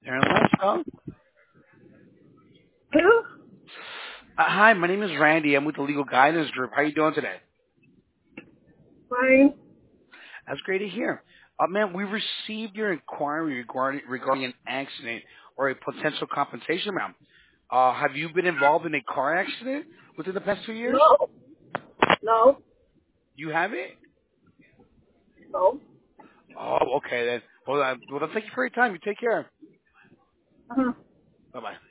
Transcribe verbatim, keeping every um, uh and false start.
Turn left, huh? Who? Uh, hi, my name is Randy. I'm with the Legal Guidance Group. How are you doing today? Fine. That's great to hear. Uh, man, we received your inquiry regarding, regarding an accident or a potential compensation round. Uh, have you been involved in a car accident within the past two years? No. No. You have it? No. Oh, okay then. Well, uh, well, then thank you for your time. You take care. Uh-huh. Bye-bye.